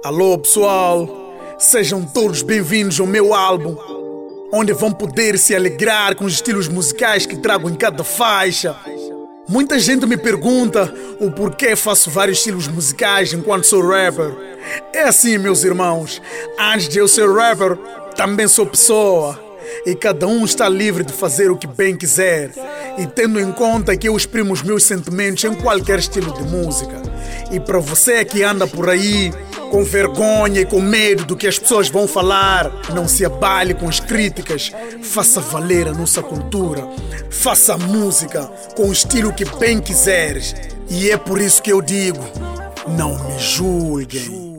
Alô pessoal, sejam todos bem-vindos ao meu álbum, onde vão poder se alegrar com os estilos musicais que trago em cada faixa. Muita gente me pergunta o porquê faço vários estilos musicais enquanto sou rapper. É assim, meus irmãos, antes de eu ser rapper, também sou pessoa. E cada um está livre de fazer o que bem quiser. E tendo em conta que eu exprimo os meus sentimentos em qualquer estilo de música. E para você que anda por aí com vergonha e com medo do que as pessoas vão falar, não se abale com as críticas. Faça valer a nossa cultura. Faça música com o estilo que bem quiseres. E é por isso que eu digo, não me julguem.